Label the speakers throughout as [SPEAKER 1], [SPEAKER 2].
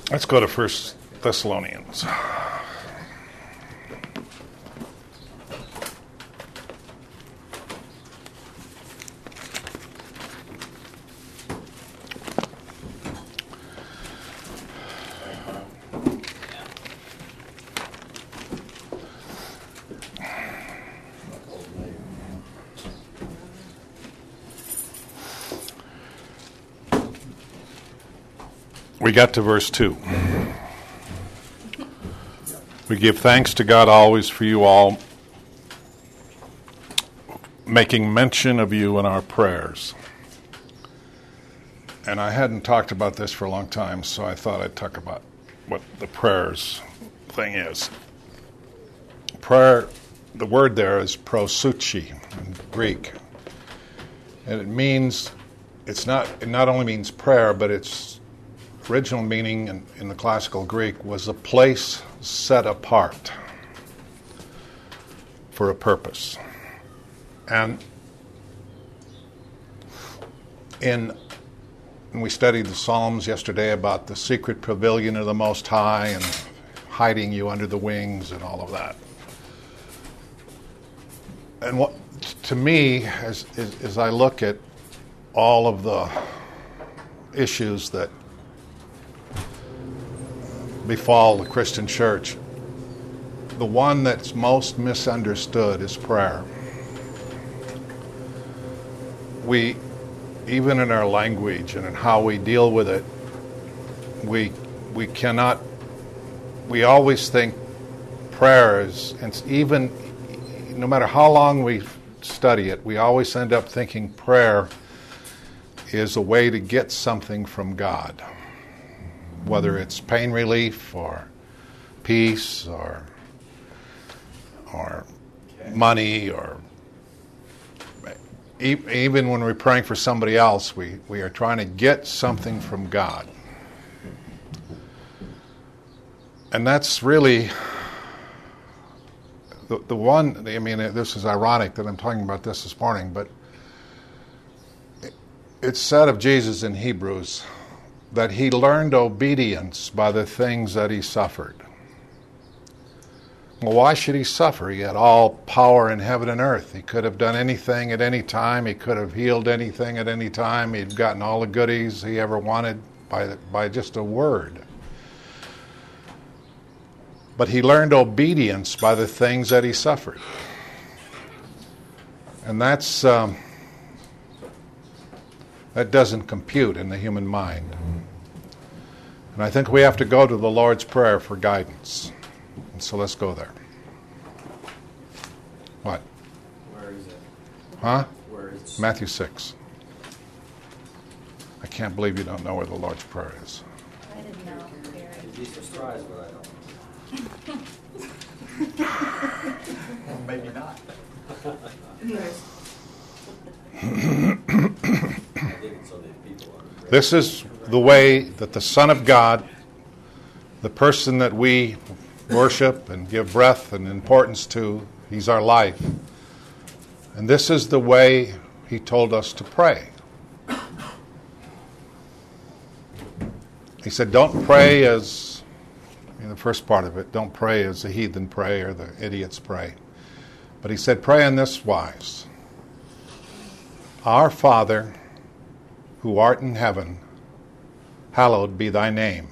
[SPEAKER 1] Let's go to 1 Thessalonians. We got to verse 2. We give thanks to God always for you all, making mention of you in our prayers. And I hadn't talked about this for a long time, so I thought I'd talk about what the prayers thing is. Prayer, the word there is proseuche in Greek. And it means, it not only means prayer, but its original meaning in the classical Greek was a place set apart for a purpose. And when we studied the Psalms yesterday about the secret pavilion of the Most High and hiding you under the wings and all of that. And what, to me, as I look at all of the issues that befall the Christian church, the one that's most misunderstood is prayer. We, even in our language and in how we deal with it, we always think prayer is, and even no matter how long we study it, we always end up thinking prayer is a way to get something from God. Whether it's pain relief or peace or money, or even when we're praying for somebody else, we are trying to get something from God. And that's really the one, I mean, this is ironic that I'm talking about this morning, but it's said of Jesus in Hebrews that he learned obedience by the things that he suffered. Well, why should he suffer? He had all power in heaven and earth. He could have done anything at any time. He could have healed anything at any time. He'd gotten all the goodies he ever wanted by just a word. But he learned obedience by the things that he suffered. And that doesn't compute in the human mind. And I think we have to go to the Lord's Prayer for guidance. And so let's go there. What?
[SPEAKER 2] Where is it?
[SPEAKER 1] Huh?
[SPEAKER 2] Where is
[SPEAKER 1] Matthew 6. I can't believe you don't know where the Lord's Prayer is.
[SPEAKER 3] I didn't know.
[SPEAKER 2] You'd be surprised, but I don't.
[SPEAKER 4] Maybe not.
[SPEAKER 1] This is the way that the Son of God, the person that we worship and give breath and importance to, he's our life. And this is the way he told us to pray. He said, don't pray as, in the first part of it, don't pray as the heathen pray or the idiots pray. But he said, pray in this wise. Our Father, who art in heaven, hallowed be thy name.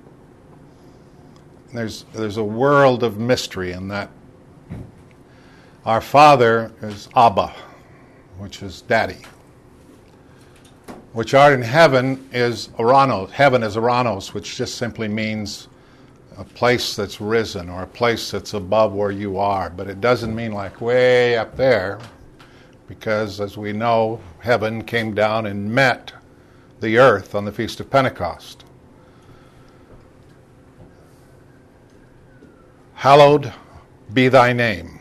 [SPEAKER 1] There's a world of mystery in that. Our Father is Abba, which is Daddy. Which art in heaven is Oranos. Heaven is Oranos, which just simply means a place that's risen or a place that's above where you are. But it doesn't mean like way up there, because as we know, heaven came down and met the earth on the Feast of Pentecost. Hallowed be thy name.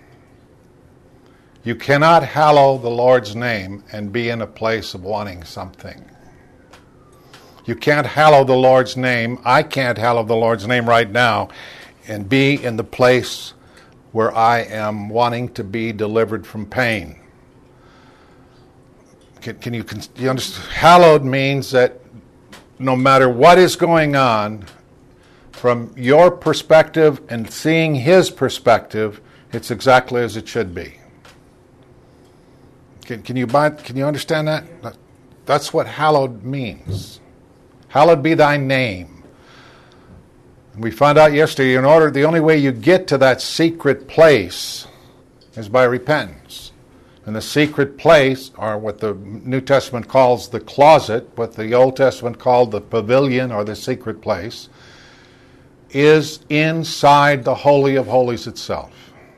[SPEAKER 1] You cannot hallow the Lord's name and be in a place of wanting something. You can't hallow the Lord's name. I can't hallow the Lord's name right now and be in the place where I am wanting to be delivered from pain. Can you understand? Hallowed means that no matter what is going on, from your perspective and seeing his perspective, it's exactly as it should be. Can you understand that? That's what hallowed means. Hallowed be thy name. We found out yesterday, the only way you get to that secret place is by repentance. And the secret place, or what the New Testament calls the closet, what the Old Testament called the pavilion or the secret place, is inside the Holy of Holies itself.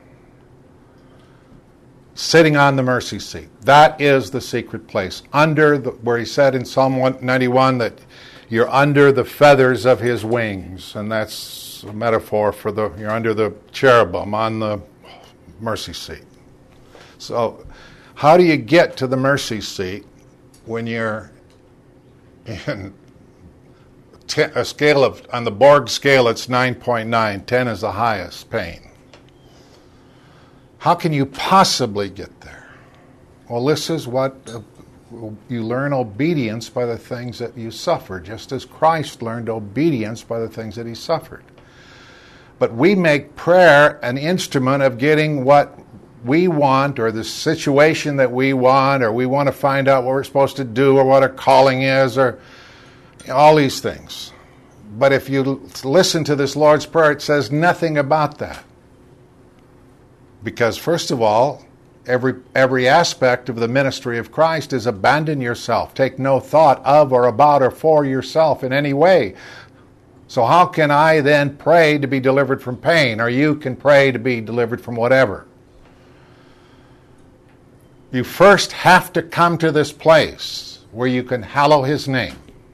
[SPEAKER 1] Sitting on the mercy seat. That is the secret place. Where he said in Psalm 191 that you're under the feathers of his wings. And that's a metaphor for you're under the cherubim on the mercy seat. So, how do you get to the mercy seat when you're in a scale on the Borg scale, it's 9.9. 10 is the highest pain. How can you possibly get there? Well, this is what you learn obedience by the things that you suffer, just as Christ learned obedience by the things that he suffered. But we make prayer an instrument of getting what we want, or the situation that we want, or we want to find out what we're supposed to do, or what our calling is, or all these things. But if you listen to this Lord's Prayer, it says nothing about that. Because first of all, every aspect of the ministry of Christ is abandon yourself. Take no thought of or about or for yourself in any way. So how can I then pray to be delivered from pain? Or you can pray to be delivered from whatever. You first have to come to this place where you can hallow his name.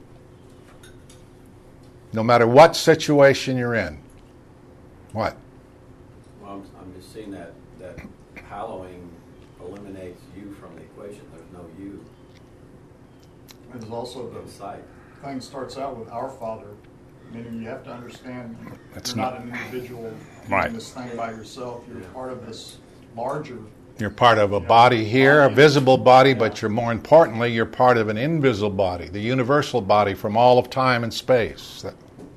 [SPEAKER 1] No matter what situation you're in. What?
[SPEAKER 2] Well, I'm just seeing that hallowing eliminates you from the equation. There's no you.
[SPEAKER 4] And there's also the
[SPEAKER 2] sight.
[SPEAKER 4] Thing starts out with our Father, meaning you have to understand
[SPEAKER 1] It's
[SPEAKER 4] you're not an individual
[SPEAKER 1] right.
[SPEAKER 4] doing this thing by yourself. You're part of this larger.
[SPEAKER 1] You're part of a body here, a visible body, but more importantly, you're part of an invisible body, the universal body from all of time and space.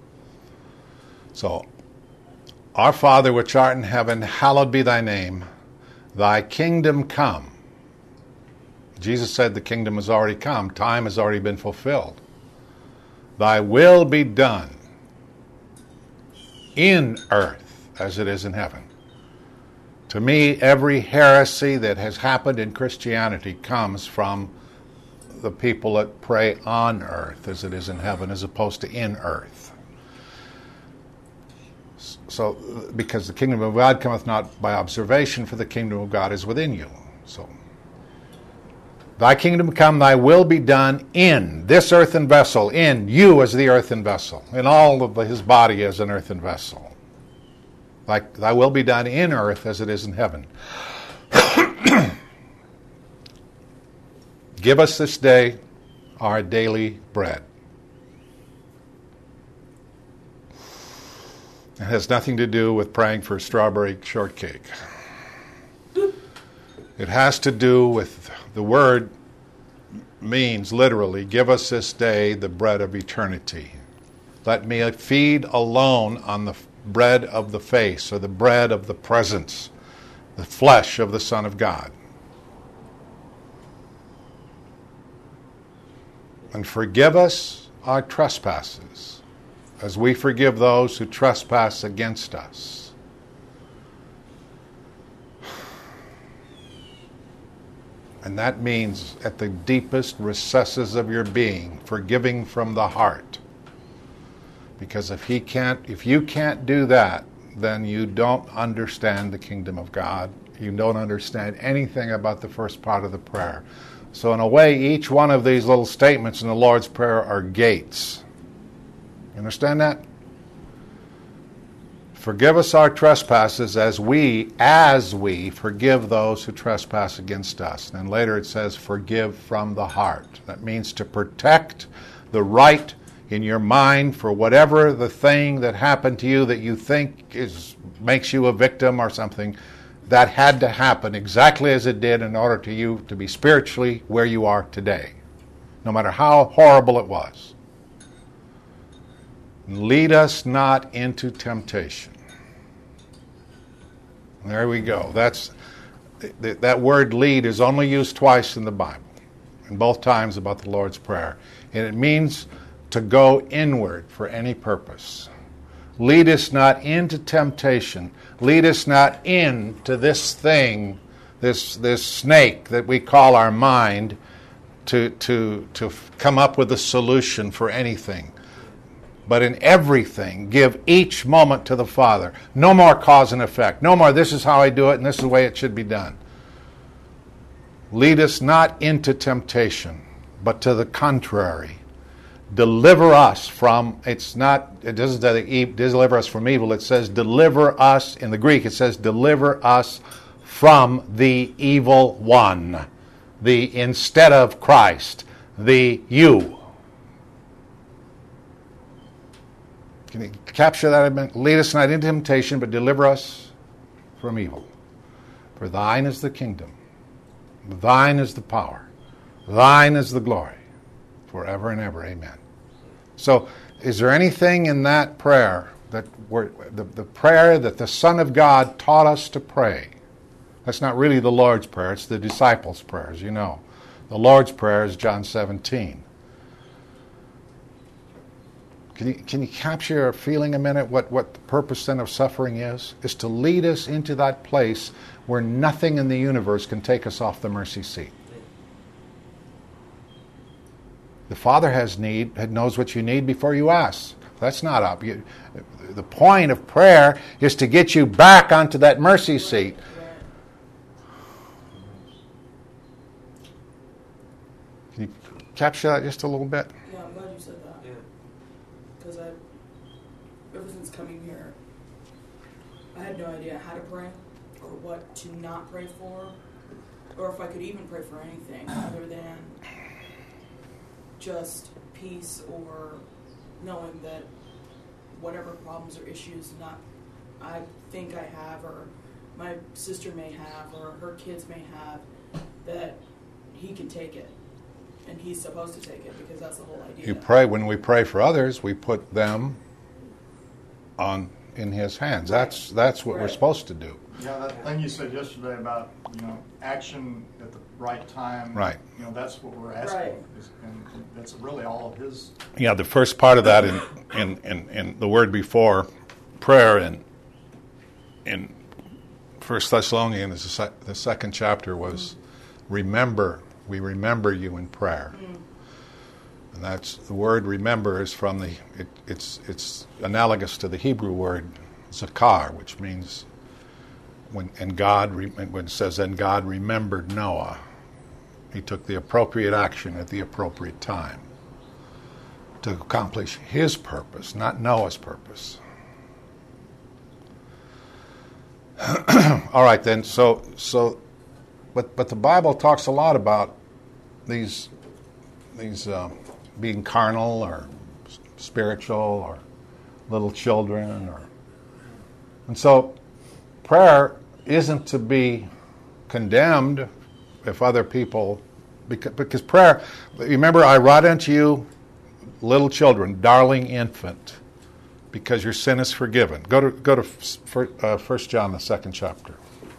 [SPEAKER 1] So, our Father which art in heaven, hallowed be thy name. Thy kingdom come. Jesus said the kingdom has already come. Time has already been fulfilled. Thy will be done in earth as it is in heaven. To me, every heresy that has happened in Christianity comes from the people that pray on earth as it is in heaven, as opposed to in earth. So, because the kingdom of God cometh not by observation, for the kingdom of God is within you. So, thy kingdom come, thy will be done in this earthen vessel, in you as the earthen vessel, in all of his body as an earthen vessel. Like thy will be done in earth as it is in heaven. Give us this day our daily bread. It has nothing to do with praying for strawberry shortcake. It has to do with the word means literally, give us this day the bread of eternity. Let me feed alone on the bread of the face, or the bread of the presence, the flesh of the Son of God. And forgive us our trespasses, as we forgive those who trespass against us. And that means at the deepest recesses of your being, forgiving from the heart. Because if you can't do that, then you don't understand the kingdom of God. You don't understand anything about the first part of the prayer. So in a way, each one of these little statements in the Lord's Prayer are gates. You understand that? Forgive us our trespasses as we forgive those who trespass against us. And later it says, forgive from the heart. That means to protect the right in your mind for whatever the thing that happened to you that you think makes you a victim or something. That had to happen exactly as it did in order to you to be spiritually where you are today, no matter how horrible it was. Lead us not into temptation. There we go. That word lead is only used twice in the Bible, and both times about the Lord's Prayer. And it means to go inward for any purpose. Lead us not into temptation. Lead us not into this thing, this snake that we call our mind, to come up with a solution for anything. But in everything, give each moment to the Father. No more cause and effect. No more, this is how I do it, and this is the way it should be done. Lead us not into temptation, but to the contrary. Deliver us from, it doesn't say deliver us from evil, it says deliver us, in the Greek it says deliver us from the evil one. The instead of Christ, the you. Can you capture that? Lead us not into temptation, but deliver us from evil. For thine is the kingdom, thine is the power, thine is the glory, forever and ever. Amen. So, is there anything in that prayer that the prayer that the Son of God taught us to pray? That's not really the Lord's Prayer, it's the disciples' prayers, you know. The Lord's Prayer is John 17. Can you capture a feeling a minute what the purpose then of suffering is? Is to lead us into that place where nothing in the universe can take us off the mercy seat. The Father knows what you need before you ask. That's not up. The point of prayer is to get you back onto that mercy seat. Can you capture that just a little bit?
[SPEAKER 3] Yeah, I'm glad you said that.
[SPEAKER 2] Yeah.
[SPEAKER 3] Because ever since coming here, I had no idea how to pray or what to not pray for, or if I could even pray for anything other than just peace or knowing that whatever problems or issues I think I have or my sister may have or her kids may have, that he can take it. And he's supposed to take it because that's the whole idea.
[SPEAKER 1] When we pray for others, we put them in his hands. That's what we're supposed to do.
[SPEAKER 4] Yeah, that thing you said yesterday about, action at the right time.
[SPEAKER 1] Right.
[SPEAKER 4] That's what we're asking.
[SPEAKER 3] Right.
[SPEAKER 4] And that's really all of his.
[SPEAKER 1] Yeah, the first part of that in the word before prayer in 1 Thessalonians, the second chapter was remember. We remember you in prayer. And that's the word remember is from it's analogous to the Hebrew word zakar, which means when it says and God remembered Noah, he took the appropriate action at the appropriate time to accomplish his purpose, not Noah's purpose. All right then, but the Bible talks a lot about these being carnal or spiritual or little children, and so prayer isn't to be condemned if other people, because prayer. Remember, I write unto you, little children, darling infant, because your sin is forgiven. Go to 1 John, the second chapter.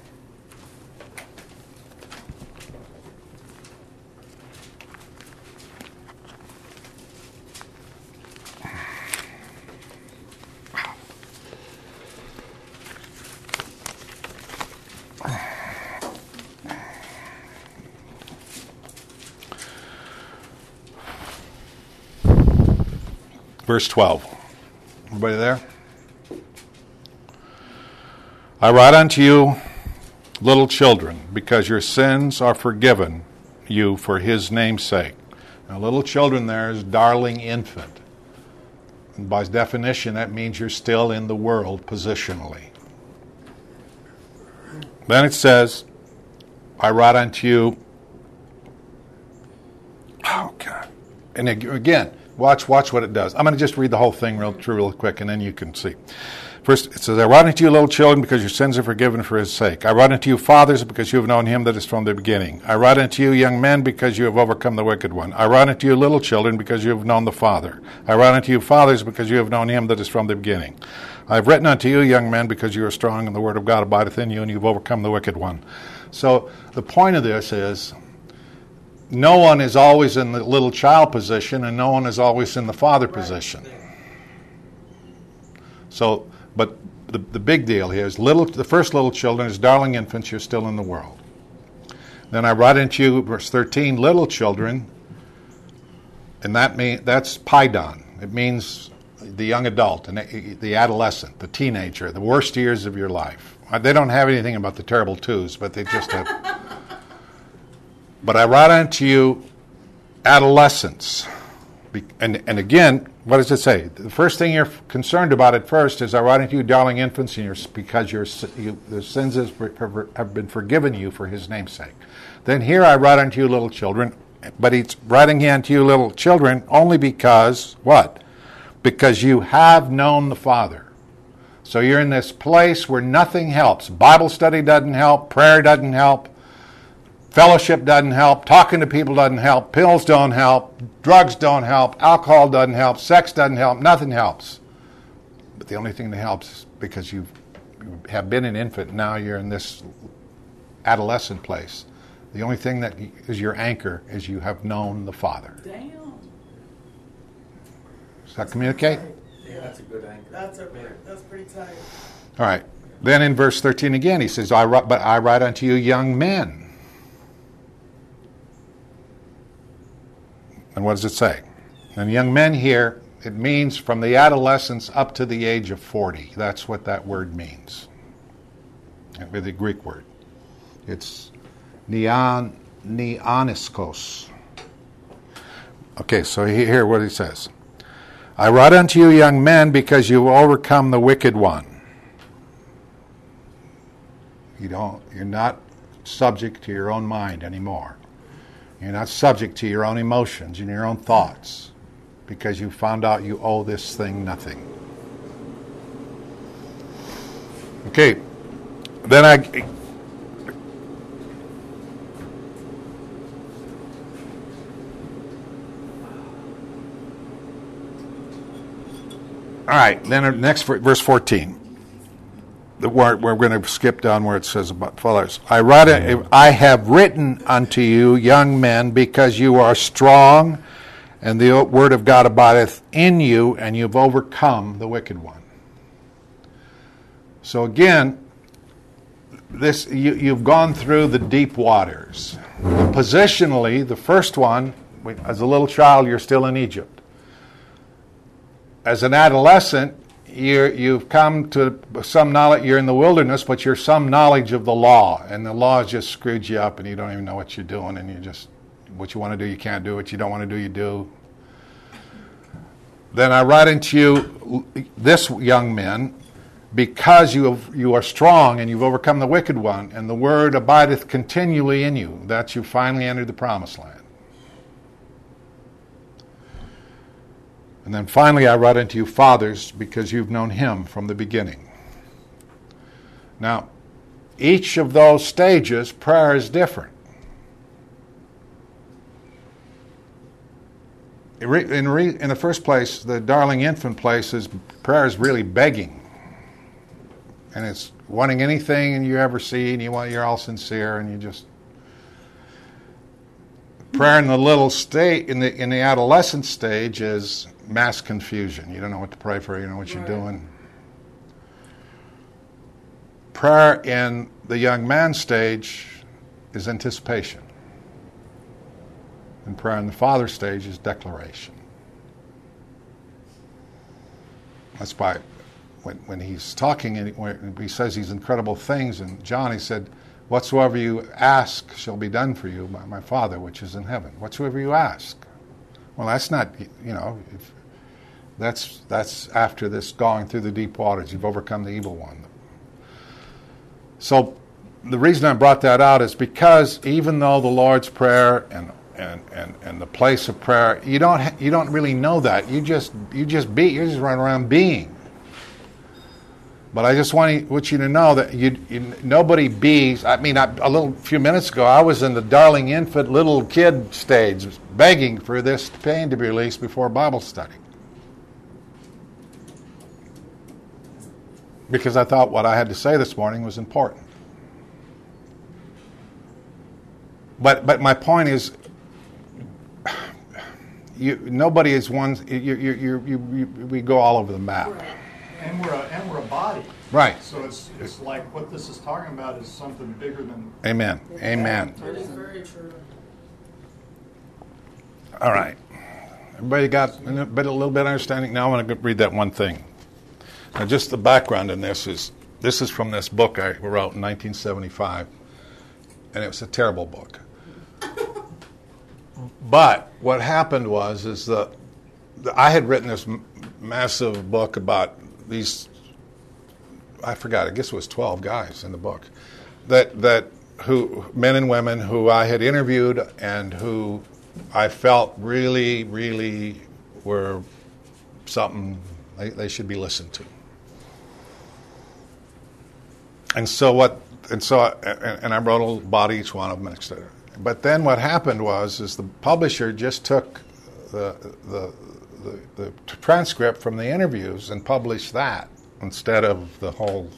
[SPEAKER 1] Verse 12. Everybody there? I write unto you, little children, because your sins are forgiven you for his name's sake. Now, little children there is darling infant. And by definition, that means you're still in the world positionally. Then it says, I write unto you, oh God. And again, Watch what it does. I'm going to just read the whole thing real quick, and then you can see. First, it says, I write unto you, little children, because your sins are forgiven for his sake. I write unto you, fathers, because you have known him that is from the beginning. I write unto you, young men, because you have overcome the wicked one. I write unto you, little children, because you have known the Father. I write unto you, fathers, because you have known him that is from the beginning. I have written unto you, young men, because you are strong, and the word of God abideth in you, and you have overcome the wicked one. So the point of this is, no one is always in the little child position, and no one is always in the father position. So, but the big deal here is the first little children, as darling infants, you're still in the world. Then I write unto you, verse 13, little children, and that's paidon. It means the young adult, and the adolescent, the teenager, the worst years of your life. They don't have anything about the terrible twos, but they just have. But I write unto you, adolescents. And again, what does it say? The first thing you're concerned about at first is I write unto you, darling infants, because the sins have been forgiven you for his name's sake. Then here I write unto you, little children, but he's writing unto you, little children, only because, what? Because you have known the Father. So you're in this place where nothing helps. Bible study doesn't help, prayer doesn't help, fellowship doesn't help, talking to people doesn't help, pills don't help, drugs don't help, alcohol doesn't help, sex doesn't help, nothing helps. But the only thing that helps is because you have been an infant, now you're in this adolescent place. The only thing that is your anchor is you have known the Father.
[SPEAKER 3] Damn.
[SPEAKER 1] Does that communicate?
[SPEAKER 2] Yeah, that's a good anchor.
[SPEAKER 3] That's pretty tight.
[SPEAKER 1] All right. Then in verse 13 again, he says, but I write unto you, young men. And what does it say? And young men here, it means from the adolescence up to the age of 40. That's what that word means. With the Greek word. It's neoniskos. Okay, so hear what he says. I write unto you, young men, because you overcome the wicked one. You're not subject to your own mind anymore. You're not subject to your own emotions and your own thoughts because you found out you owe this thing nothing. Okay, then all right, then next verse 14. We're going to skip down where it says about fathers. I have written unto you, young men, because you are strong, and the word of God abideth in you, and you've overcome the wicked one. So again, you've gone through the deep waters. Positionally, the first one, as a little child, you're still in Egypt. As an adolescent, you've come to some knowledge. You're in the wilderness, but you're some knowledge of the law, and the law just screwed you up, and you don't even know what you're doing, and you just what you want to do, you can't do. What you don't want to do, you do. Then I write unto you, this young men, because you are strong and you've overcome the wicked one, and the word abideth continually in you, that you finally entered the promised land. And then finally I write unto you, fathers, because you've known him from the beginning. Now, each of those stages, prayer is different. In the first place, the darling infant place is prayer is really begging. And it's wanting anything and you ever see, and you're all sincere, and you just prayer in the little state in the adolescent stage is mass confusion. You don't know what to pray for, you don't know what you're doing. Prayer in the young man stage is anticipation. And prayer in the father stage is declaration. That's why when he's talking, and when he says these incredible things, and John, he said, whatsoever you ask shall be done for you by my Father which is in heaven. Whatsoever you ask. Well, that's not, that's after this going through the deep waters. You've overcome the evil one. So the reason I brought that out is because even though the Lord's Prayer and the place of prayer. You don't really know that. You just run around being. But I just want you to know that nobody bees. I mean, a few minutes ago, I was in the darling infant little kid stage, begging for this pain to be released before Bible study, because I thought what I had to say this morning was important. But my point is, nobody is one. We go all over the map.
[SPEAKER 3] Right.
[SPEAKER 4] And we're a body.
[SPEAKER 1] Right.
[SPEAKER 4] So it's like what this is talking about is something bigger than.
[SPEAKER 1] Amen. Amen.
[SPEAKER 3] That is very true.
[SPEAKER 1] All right. Everybody got a little bit of understanding? Now I want to read that one thing. Now, just the background in this is from this book I wrote in 1975, and it was a terrible book. But what happened is that I had written this massive book about these, I forgot, I guess it was 12 guys in the book, who men and women who I had interviewed and who I felt really, really were something they should be listened to. And I wrote a little about each one of them, etc. But then what happened is the publisher just took the transcript from the interviews and published that instead of the whole,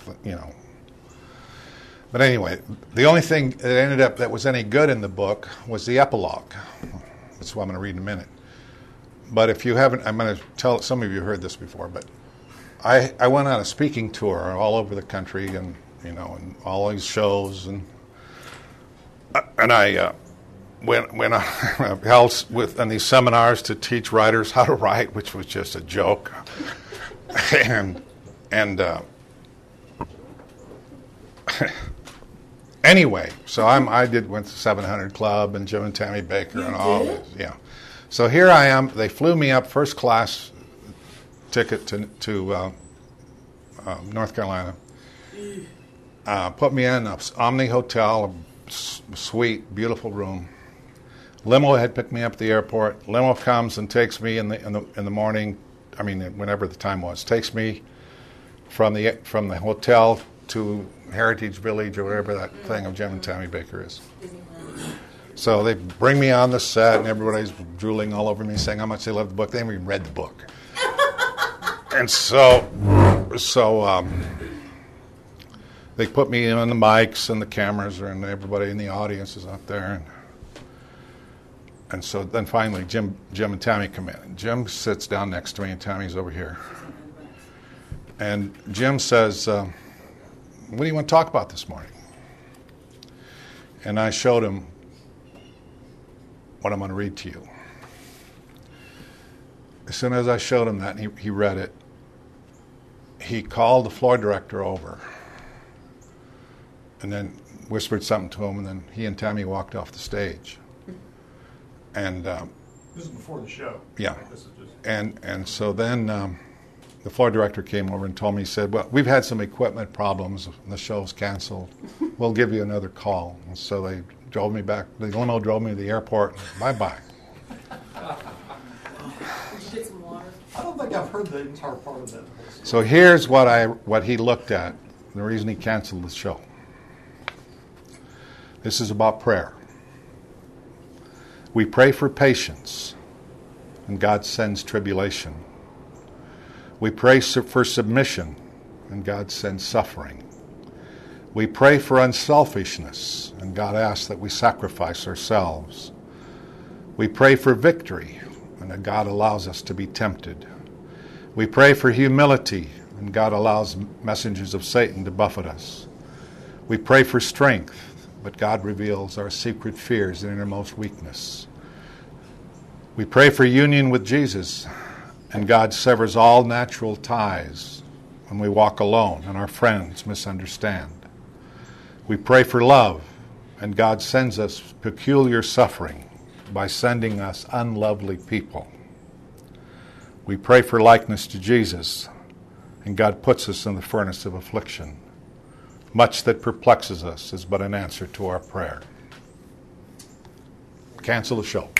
[SPEAKER 1] But anyway, the only thing that ended up that was any good in the book was the epilogue. That's what I'm going to read in a minute. But if you haven't, I'm going to tell, some of you heard this before, but I went on a speaking tour all over the country and, and all these shows and I went on held in these seminars to teach writers how to write, which was just a joke. Anyway, so I went to 700 Club and Jim and Tammy Baker and all this. Yeah. So here I am. They flew me up first class ticket to North Carolina. Put me in an Omni Hotel, a suite, beautiful room. Limo had picked me up at the airport. Limo comes and takes me in the morning. I mean, whenever the time was, takes me from the hotel to Heritage Village or whatever that thing of Jim and Tammy Baker is. So they bring me on the set, and everybody's drooling all over me, saying how much they love the book. They haven't even read the book. And so they put me on the mics and the cameras, and everybody in the audience is up there. And so then finally, Jim and Tammy come in. And Jim sits down next to me, and Tammy's over here. And Jim says, what do you want to talk about this morning? And I showed him what I'm going to read to you. As soon as I showed him that, and he read it, he called the floor director over and then whispered something to him, and then he and Tammy walked off the stage. And
[SPEAKER 4] this is before the show.
[SPEAKER 1] Yeah.
[SPEAKER 4] Like, this is just...
[SPEAKER 1] And so then the floor director came over and told me, he said, well, we've had some equipment problems. The show's canceled. We'll give you another call. And so they drove me back. The limo drove me to the airport. Bye-bye.
[SPEAKER 3] Did you get some water?
[SPEAKER 4] I don't think I've heard the entire part of that.
[SPEAKER 1] So here's what he looked at, the reason he canceled the show. This is about prayer. We pray for patience, and God sends tribulation. We pray for submission, and God sends suffering. We pray for unselfishness, and God asks that we sacrifice ourselves. We pray for victory, and that God allows us to be tempted. We pray for humility, and God allows messengers of Satan to buffet us. We pray for strength, but God reveals our secret fears and innermost weakness. We pray for union with Jesus, and God severs all natural ties when we walk alone and our friends misunderstand. We pray for love, and God sends us peculiar suffering by sending us unlovely people. We pray for likeness to Jesus, and God puts us in the furnace of affliction. Much that perplexes us is but an answer to our prayer. cancel the show.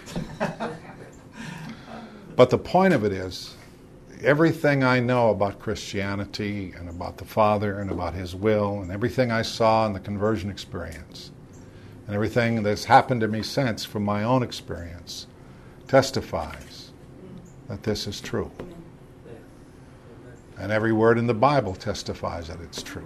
[SPEAKER 1] But the point of it is, everything I know about Christianity and about the Father and about His will and everything I saw in the conversion experience and everything that's happened to me since from my own experience testifies that this is true. And every word in the Bible testifies that it's true.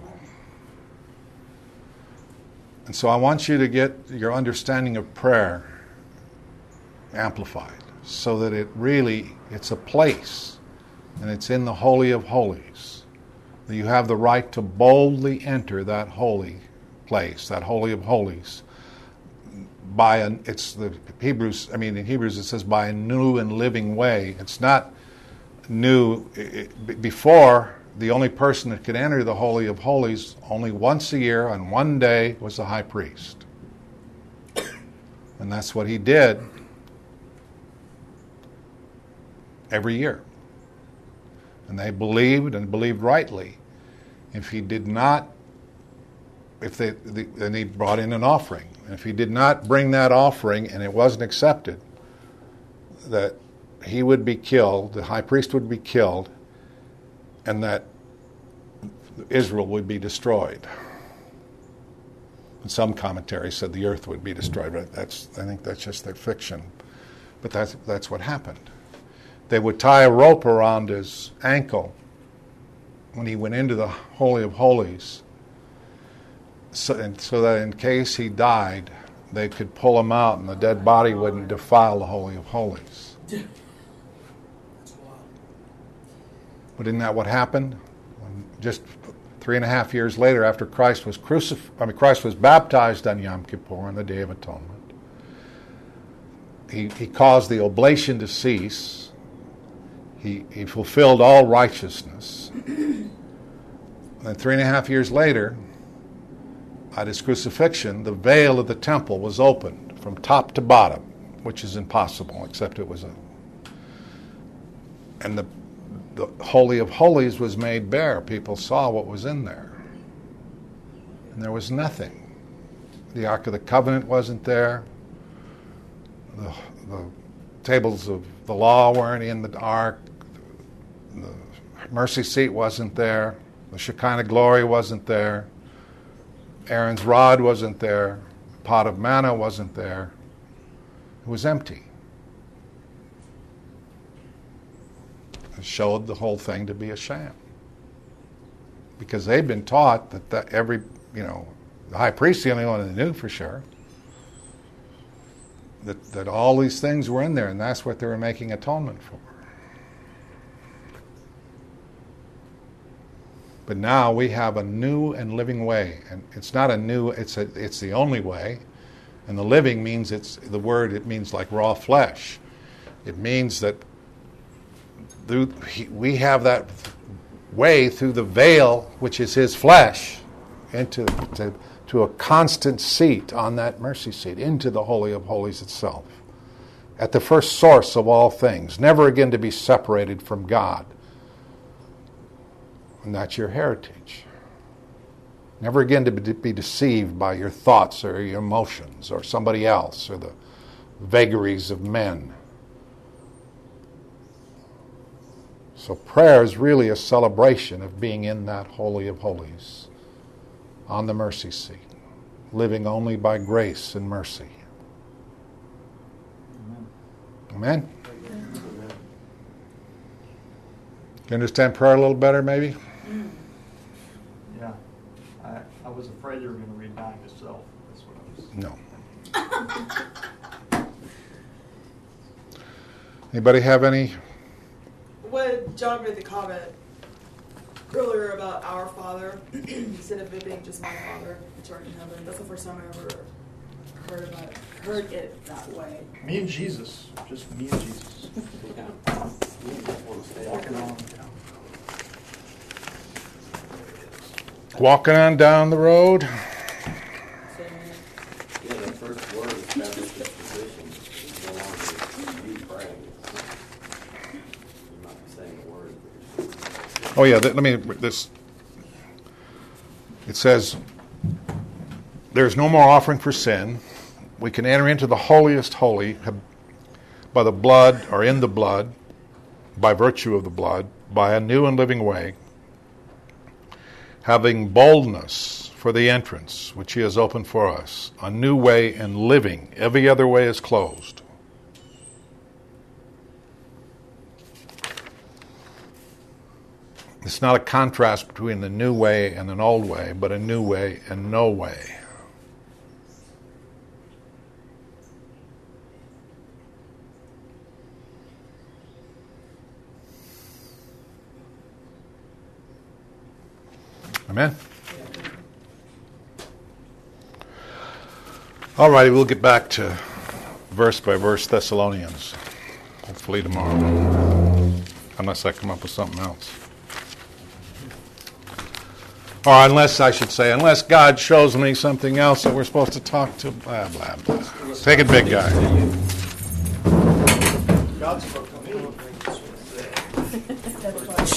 [SPEAKER 1] And so I want you to get your understanding of prayer amplified so that it's a place and it's in the Holy of Holies. That you have the right to boldly enter that holy place, that Holy of Holies. In Hebrews it says by a new and living way. It's not new. Before, the only person that could enter the Holy of Holies only once a year on one day was the high priest. And that's what he did every year. And they believed, and believed rightly, if he did not, then he brought in an offering. And if he did not bring that offering and it wasn't accepted, that he would be killed, the high priest would be killed, and that Israel would be destroyed. And some commentaries said the earth would be destroyed, but I think that's just their fiction. But that's what happened. They would tie a rope around his ankle when he went into the Holy of Holies, so that in case he died, they could pull him out and the dead body wouldn't defile the Holy of Holies. But isn't that what happened? Just 3.5 years later, after Christ was Christ was baptized on Yom Kippur on the Day of Atonement. He caused the oblation to cease. He fulfilled all righteousness. And 3.5 years later, at his crucifixion, the veil of the temple was opened from top to bottom, which is impossible, except it was and the Holy of Holies was made bare. People saw what was in there. And there was nothing. The Ark of the Covenant wasn't there. The tables of the law weren't in the Ark. The mercy seat wasn't there. The Shekinah glory wasn't there. Aaron's rod wasn't there. The pot of manna wasn't there. It was empty. It showed the whole thing to be a sham. Because they'd been taught that the high priest, the only one that knew for sure, that all these things were in there, and that's what they were making atonement for. But now we have a new and living way, and it's not a new, it's the only way. And the living means it means like raw flesh. It means that we have that way through the veil, which is his flesh, to a constant seat on that mercy seat, into the Holy of Holies itself, at the first source of all things, never again to be separated from God. And that's your heritage. Never again to be deceived by your thoughts or your emotions or somebody else or the vagaries of men. So prayer is really a celebration of being in that Holy of Holies, on the mercy seat, living only by grace and mercy. Amen? Amen? You understand prayer a little better, maybe?
[SPEAKER 4] Yeah. I was afraid you were going to read dying to self. That's what I was.
[SPEAKER 1] No. Anybody have any?
[SPEAKER 3] When John made the comment earlier about our Father, instead of it being just my Father, which art in heaven, that's the first time I ever heard it that way.
[SPEAKER 4] Me and Jesus. Just me and Jesus.
[SPEAKER 1] Walking on down the road.
[SPEAKER 2] Yeah, the first word establishes position. It's no longer you praying. You're not saying a word.
[SPEAKER 1] Oh yeah, it says, there's no more offering for sin. We can enter into the holiest holy by the blood, or in the blood, by virtue of the blood, by a new and living way, having boldness for the entrance which he has opened for us, a new way and living. Every other way is closed. It's not a contrast between the new way and an old way, but a new way and no way. Amen? All righty, we'll get back to verse by verse Thessalonians, hopefully tomorrow, unless I come up with something else. Or unless God shows me something else that we're supposed to talk to, blah, blah, blah. Take it, big guy.
[SPEAKER 4] God spoke to me.